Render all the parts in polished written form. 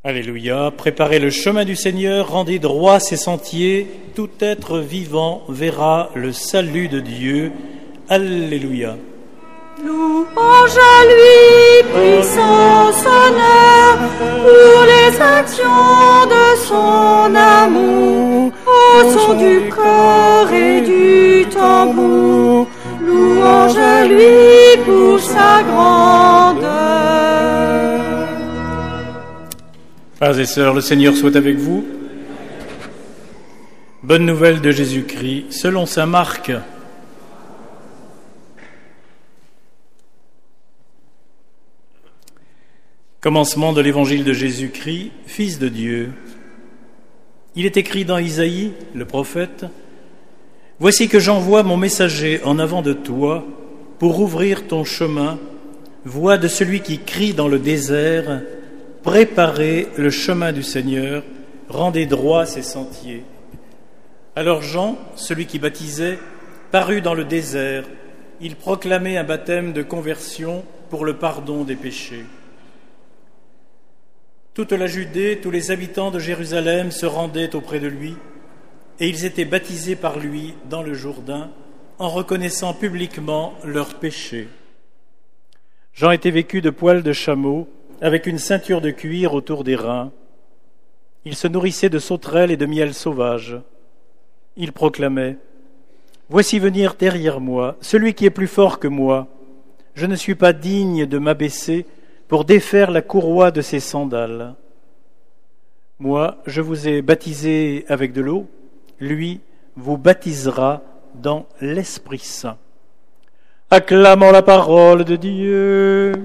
Alléluia, préparez le chemin du Seigneur, rendez droit ses sentiers, tout être vivant verra le salut de Dieu. Alléluia. Louange à lui, puissance, honneur, pour les actions de son amour, au son du corps et du tambour. Louange à lui pour sa grandeur. Frères et sœurs, le Seigneur soit avec vous. Bonne nouvelle de Jésus-Christ, selon saint Marc. Commencement de l'évangile de Jésus-Christ, Fils de Dieu. Il est écrit dans Isaïe, le prophète, « Voici que j'envoie mon messager en avant de toi pour ouvrir ton chemin, voix de celui qui crie dans le désert, préparez le chemin du Seigneur, rendez droit ses sentiers. » Alors Jean, celui qui baptisait, parut dans le désert. Il proclamait un baptême de conversion pour le pardon des péchés. Toute la Judée, tous les habitants de Jérusalem se rendaient auprès de lui, et ils étaient baptisés par lui dans le Jourdain, en reconnaissant publiquement leurs péchés. Jean était vêtu de poils de chameau, avec une ceinture de cuir autour des reins. Il se nourrissait de sauterelles et de miel sauvage. Il proclamait « Voici venir derrière moi, celui qui est plus fort que moi. Je ne suis pas digne de m'abaisser pour défaire la courroie de ses sandales. Moi, je vous ai baptisé avec de l'eau, lui vous baptisera dans l'Esprit Saint. » Acclamons la parole de Dieu.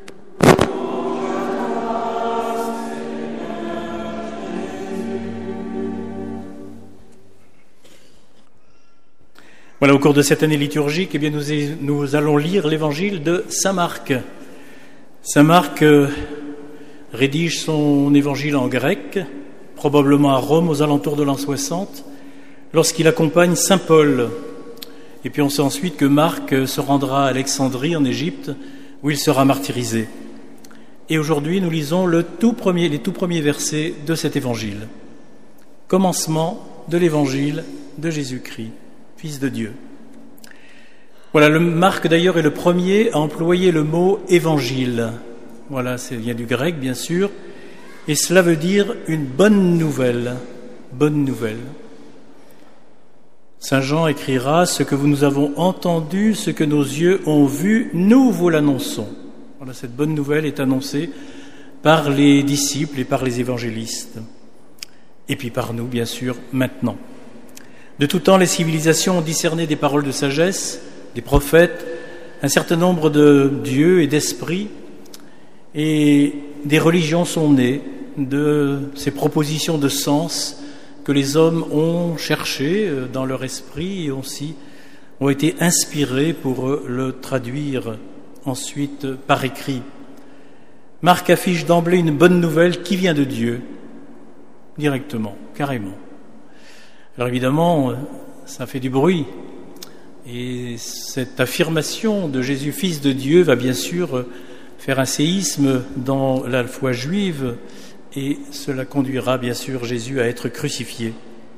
Voilà, au cours de cette année liturgique, eh bien, nous allons lire l'évangile de saint Marc. Saint Marc rédige son évangile en grec, probablement à Rome aux alentours de l'an 60, lorsqu'il accompagne saint Paul. Et puis on sait ensuite que Marc se rendra à Alexandrie en Égypte, où il sera martyrisé. Et aujourd'hui, nous lisons les tout premiers versets de cet évangile. Commencement de l'évangile de Jésus-Christ, Fils de Dieu. Voilà, Marc d'ailleurs est le premier à employer le mot évangile. Voilà, ça vient du grec bien sûr, et cela veut dire une bonne nouvelle. Bonne nouvelle. Saint Jean écrira « Ce que nous avons entendu, ce que nos yeux ont vu, nous vous l'annonçons ». Voilà, cette bonne nouvelle est annoncée par les disciples et par les évangélistes. Et puis par nous, bien sûr, maintenant. De tout temps, les civilisations ont discerné des paroles de sagesse, des prophètes, un certain nombre de dieux et d'esprits, et des religions sont nées de ces propositions de sens que les hommes ont cherchées dans leur esprit et aussi ont été inspirés pour le traduire ensuite par écrit. Marc affiche d'emblée une bonne nouvelle qui vient de Dieu, directement, carrément. Alors évidemment, ça fait du bruit, et cette affirmation de Jésus, Fils de Dieu, va bien sûr faire un séisme dans la foi juive, et cela conduira bien sûr Jésus à être crucifié.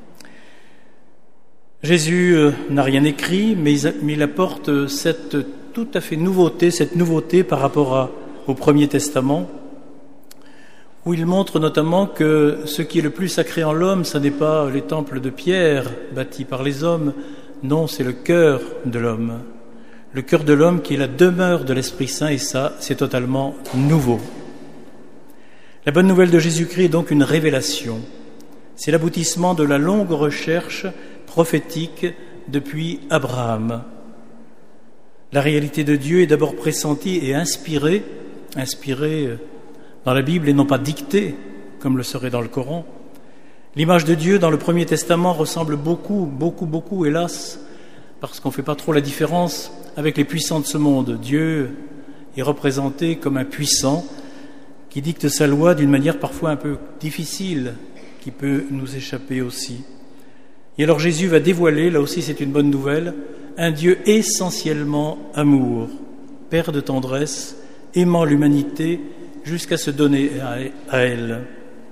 Jésus n'a rien écrit, mais il apporte cette nouveauté par rapport au Premier Testament, où il montre notamment que ce qui est le plus sacré en l'homme, ce n'est pas les temples de pierre bâtis par les hommes, non, c'est le cœur de l'homme. Le cœur de l'homme qui est la demeure de l'Esprit Saint, et ça, c'est totalement nouveau. La bonne nouvelle de Jésus-Christ est donc une révélation. C'est l'aboutissement de la longue recherche prophétique depuis Abraham. La réalité de Dieu est d'abord pressentie et inspirée dans la Bible et non pas dictée, comme le serait dans le Coran. L'image de Dieu dans le Premier Testament ressemble beaucoup, hélas, parce qu'on ne fait pas trop la différence avec les puissants de ce monde. Dieu est représenté comme un puissant qui dicte sa loi d'une manière parfois un peu difficile, qui peut nous échapper aussi. Et alors Jésus va dévoiler, là aussi c'est une bonne nouvelle, un Dieu essentiellement amour, Père de tendresse, aimant l'humanité jusqu'à se donner à elle.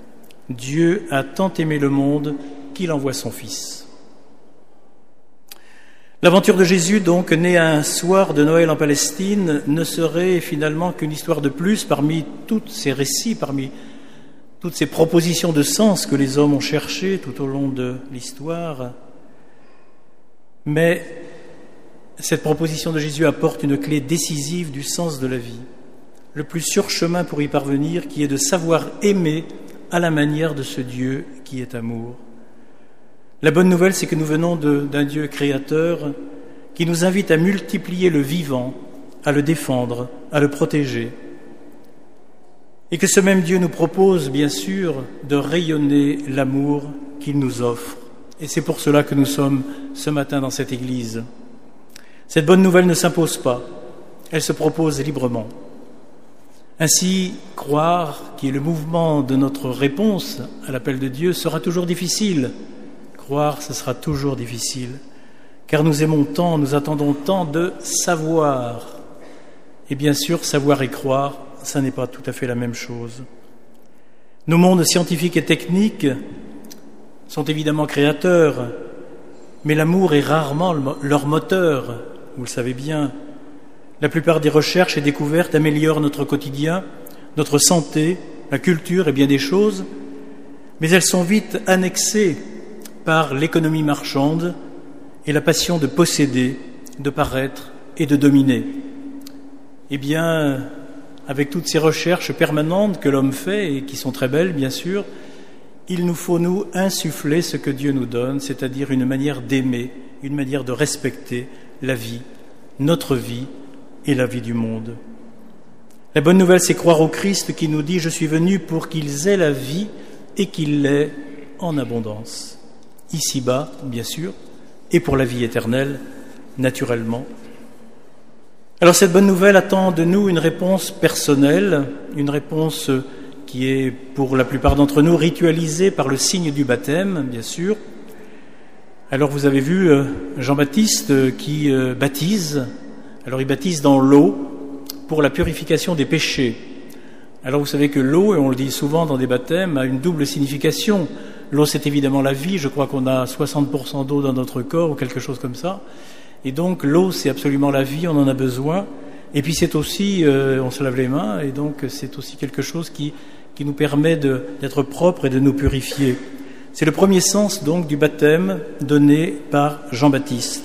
Dieu a tant aimé le monde qu'il envoie son Fils. L'aventure de Jésus, donc, née un soir de Noël en Palestine, ne serait finalement qu'une histoire de plus parmi tous ces récits, parmi toutes ces propositions de sens que les hommes ont cherchées tout au long de l'histoire. Mais cette proposition de Jésus apporte une clé décisive du sens de la vie, le plus sûr chemin pour y parvenir, qui est de savoir aimer à la manière de ce Dieu qui est amour. La bonne nouvelle, c'est que nous venons d'un Dieu créateur qui nous invite à multiplier le vivant, à le défendre, à le protéger. Et que ce même Dieu nous propose, bien sûr, de rayonner l'amour qu'il nous offre. Et c'est pour cela que nous sommes ce matin dans cette église. Cette bonne nouvelle ne s'impose pas, elle se propose librement. Ainsi, croire, qui est le mouvement de notre réponse à l'appel de Dieu, sera toujours difficile. Croire, ce sera toujours difficile, car nous aimons tant, nous attendons tant de savoir. Et bien sûr, savoir et croire, ça n'est pas tout à fait la même chose. Nos mondes scientifiques et techniques sont évidemment créateurs, mais l'amour est rarement leur moteur, vous le savez bien. La plupart des recherches et découvertes améliorent notre quotidien, notre santé, la culture et bien des choses, mais elles sont vite annexées par l'économie marchande et la passion de posséder, de paraître et de dominer. Eh bien, avec toutes ces recherches permanentes que l'homme fait et qui sont très belles, bien sûr, il nous faut nous insuffler ce que Dieu nous donne, c'est-à-dire une manière d'aimer, une manière de respecter la vie, notre vie et la vie du monde. La bonne nouvelle, c'est croire au Christ qui nous dit « Je suis venu pour qu'ils aient la vie et qu'ils l'aient en abondance ». Ici-bas, bien sûr, et pour la vie éternelle, naturellement. Alors cette bonne nouvelle attend de nous une réponse personnelle, une réponse qui est pour la plupart d'entre nous ritualisée par le signe du baptême, bien sûr. Alors vous avez vu Jean-Baptiste qui baptise. Alors il baptise dans l'eau pour la purification des péchés. Alors vous savez que l'eau, et on le dit souvent dans des baptêmes, a une double signification. L'eau, c'est évidemment la vie. Je crois qu'on a 60% d'eau dans notre corps ou quelque chose comme ça. Et donc l'eau, c'est absolument la vie, on en a besoin. Et puis c'est aussi, on se lave les mains, et donc c'est aussi quelque chose qui nous permet d'être propre et de nous purifier. C'est le premier sens donc du baptême donné par Jean-Baptiste.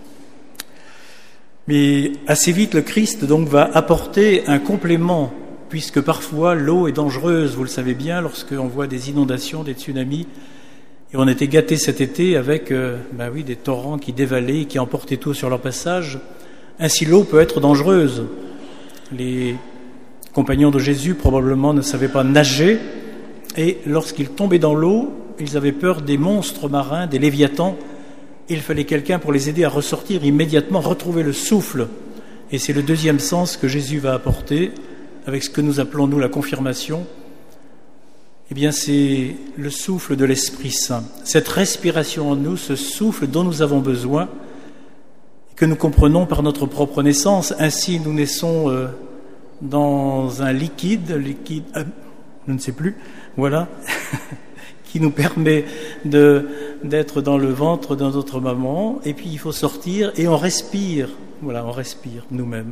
Mais assez vite, le Christ donc va apporter un complément, puisque parfois l'eau est dangereuse, vous le savez bien, lorsqu'on voit des inondations, des tsunamis. Et on était gâtés cet été avec des torrents qui dévalaient, qui emportaient tout sur leur passage. Ainsi, l'eau peut être dangereuse. Les compagnons de Jésus probablement ne savaient pas nager, et lorsqu'ils tombaient dans l'eau, ils avaient peur des monstres marins, des léviathans. Il fallait quelqu'un pour les aider à ressortir immédiatement, retrouver le souffle. Et c'est le deuxième sens que Jésus va apporter avec ce que nous appelons, nous, la confirmation. Eh bien, c'est le souffle de l'Esprit Saint. Cette respiration en nous, ce souffle dont nous avons besoin, que nous comprenons par notre propre naissance. Ainsi, nous naissons dans un liquide, je ne sais plus, voilà, qui nous permet d'être dans le ventre de notre maman, et puis il faut sortir et on respire, voilà, on respire nous-mêmes.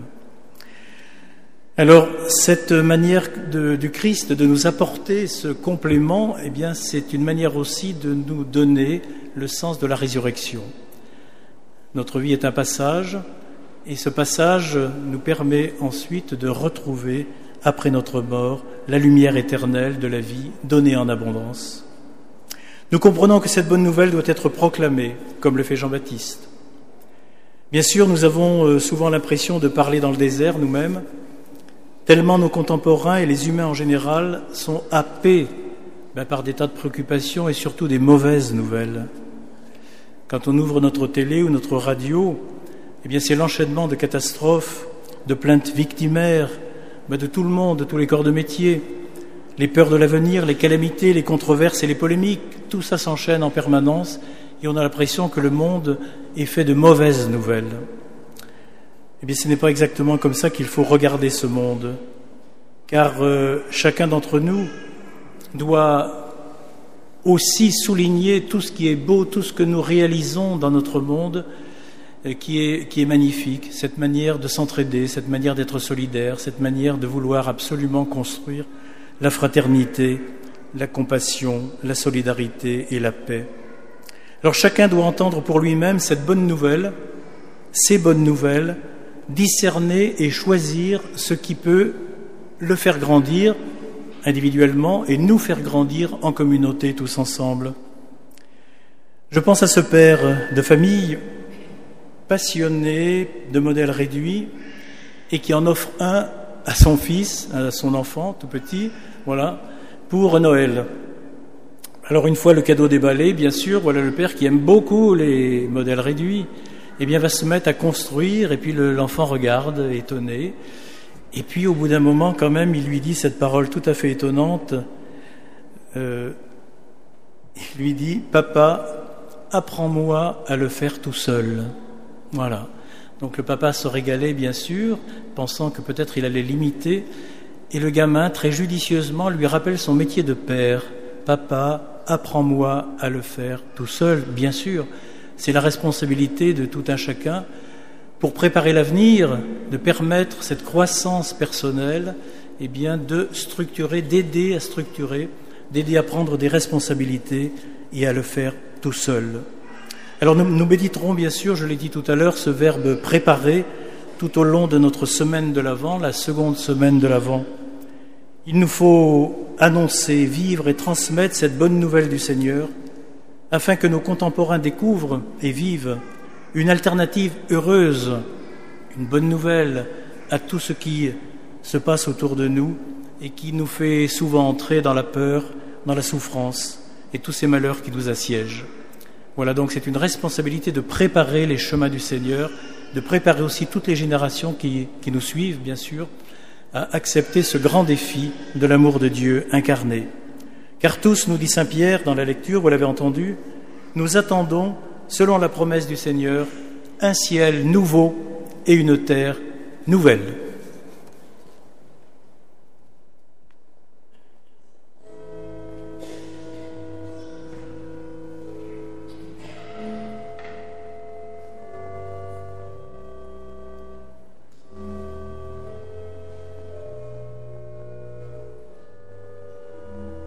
Alors, cette manière du Christ de nous apporter ce complément, eh bien, c'est une manière aussi de nous donner le sens de la résurrection. Notre vie est un passage, et ce passage nous permet ensuite de retrouver, après notre mort, la lumière éternelle de la vie donnée en abondance. Nous comprenons que cette bonne nouvelle doit être proclamée, comme le fait Jean-Baptiste. Bien sûr, nous avons souvent l'impression de parler dans le désert nous-mêmes, tellement nos contemporains et les humains en général sont happés par des tas de préoccupations et surtout des mauvaises nouvelles. Quand on ouvre notre télé ou notre radio, eh bien c'est l'enchaînement de catastrophes, de plaintes victimaires, de tout le monde, de tous les corps de métier, les peurs de l'avenir, les calamités, les controverses et les polémiques, tout ça s'enchaîne en permanence et on a l'impression que le monde est fait de mauvaises nouvelles. Eh bien ce n'est pas exactement comme ça qu'il faut regarder ce monde, car chacun d'entre nous doit aussi souligner tout ce qui est beau, tout ce que nous réalisons dans notre monde, qui est magnifique, cette manière de s'entraider, cette manière d'être solidaire, cette manière de vouloir absolument construire la fraternité, la compassion, la solidarité et la paix. Alors chacun doit entendre pour lui-même cette bonne nouvelle, ces bonnes nouvelles, discerner et choisir ce qui peut le faire grandir individuellement et nous faire grandir en communauté tous ensemble. Je pense à ce père de famille passionné de modèles réduits et qui en offre un à son fils, à son enfant tout petit, voilà, pour Noël. Alors une fois le cadeau déballé, bien sûr, voilà le père qui aime beaucoup les modèles réduits, eh bien va se mettre à construire et puis l'enfant regarde étonné. Et puis au bout d'un moment quand même il lui dit cette parole tout à fait étonnante, il lui dit « Papa, apprends-moi à le faire tout seul ». Voilà. Donc le papa se régalait bien sûr, pensant que peut-être il allait l'imiter, et le gamin très judicieusement lui rappelle son métier de père. « Papa, apprends-moi à le faire tout seul ». Bien sûr, c'est la responsabilité de tout un chacun pour préparer l'avenir, de permettre cette croissance personnelle, eh bien de structurer, d'aider à structurer, d'aider à prendre des responsabilités et à le faire tout seul. Alors nous méditerons bien sûr, je l'ai dit tout à l'heure, ce verbe « préparer » tout au long de notre semaine de l'Avent, la seconde semaine de l'Avent. Il nous faut annoncer, vivre et transmettre cette bonne nouvelle du Seigneur afin que nos contemporains découvrent et vivent une alternative heureuse, une bonne nouvelle à tout ce qui se passe autour de nous et qui nous fait souvent entrer dans la peur, dans la souffrance et tous ces malheurs qui nous assiègent. Voilà, donc c'est une responsabilité de préparer les chemins du Seigneur, de préparer aussi toutes les générations qui nous suivent, bien sûr, à accepter ce grand défi de l'amour de Dieu incarné. Car tous, nous dit saint Pierre dans la lecture, vous l'avez entendu, nous attendons, selon la promesse du Seigneur, un ciel nouveau et une terre nouvelle.